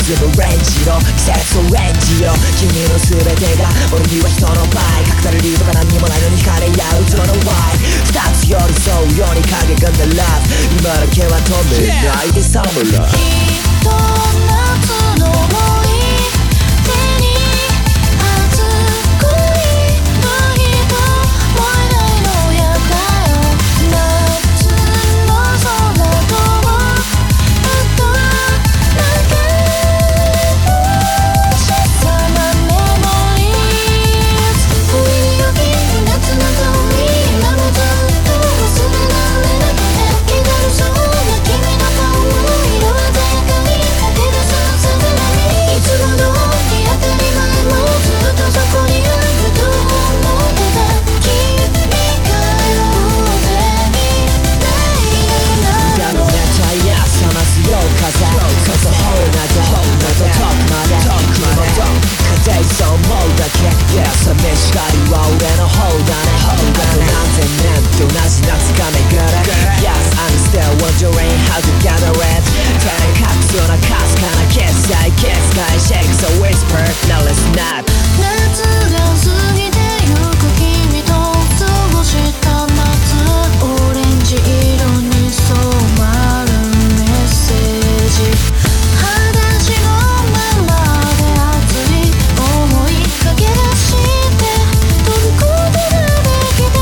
沈むレンジの季節オレンジよ君の全てが俺には人の場合確たる理由とか何にもないのに惹かれ合うその Why 二つ寄り添うように駆け込んだ Love 今だけは止めないで Summer Love きっと夏の想い手に熱くいの人燃えないのやだよ夏の空と歌流れ星様メモリーズ不意よぎる夏の香り今もずっと忘れられなくて気だるそうな君の顔も色鮮やかに駆け出すさざ波いつも通り当たり前もずっとそこにあると思ってた君がよぜいないのだの熱帯や冷ますよ風外放など遠くまで風そう思うだけ Yeah 寂しがりは俺の方だねあと何千年と同じ夏が巡る Yes I'm still wondering how to gather it 照れ隠すようなかすかな決済決済 Shake so whisper now let's not 夏が過ぎてゆく君と過ごした夏オレンジ色に染まるメッセージ裸足のままで熱い思いかけ出して飛ぶことができた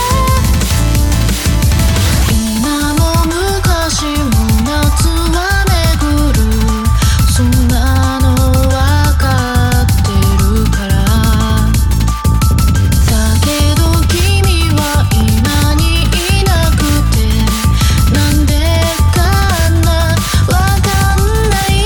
今も昔も夏は巡るそんなの分かってるからだけど君は今にいなくてなんでかな分かんない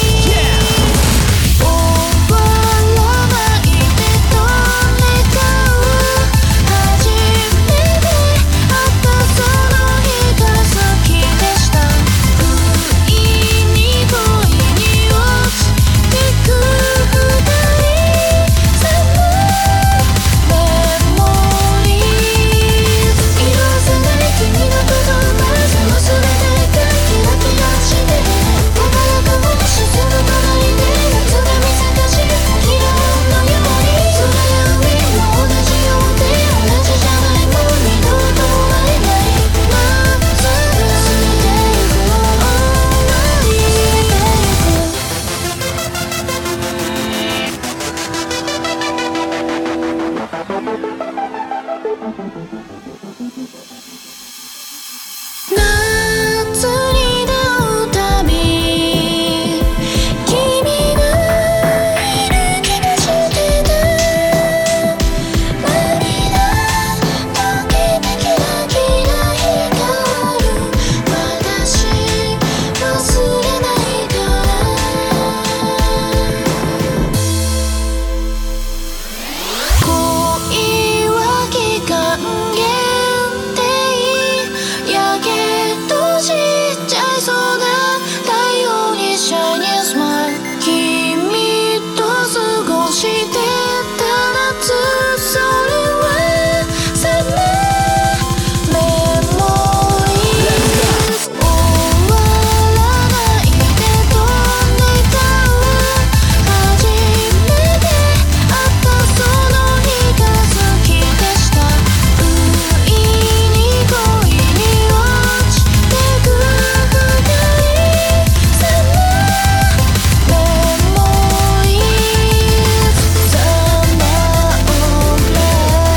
終わらないでどれかを初めて会ったその日が好きでした不意に恋に落ちてく二人さまメモリーズ色褪せない君の言葉忘れないでキラキラして輝く星すぐ隣で夏が見透かしたヒーローのように空や海も同じようで同じじゃないもう二度と会えない夏が過ぎてゆく思い夏に会うたび君がいる気がしてた涙溶けてキラキラ光る私忘れないから恋は期間限定やけどしちゃいそうな太陽にシャイニースマイル君と過ごしてた夏それはサマーメモリーズ終わらないでどれかを初めて会ったその日が好きでした不意に恋に落ちてく二人サマーメモリーズサマーオブラ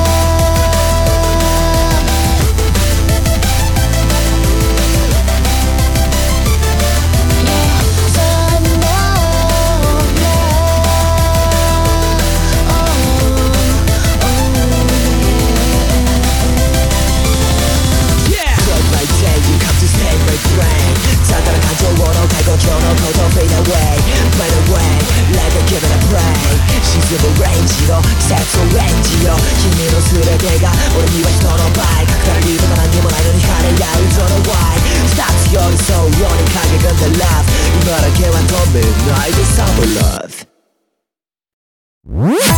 Take my day, you come to stay my brain さたな感情の介護今日のこと Fade away, fade away Let me give it a break 沈むレンジの季節オレンジよ君の全てが俺には人の場合確たる理由とか何にもないのに惹かれ合うその Why 二つ寄り添うように駆け込んだ Love 今だけは止めないで Summer Love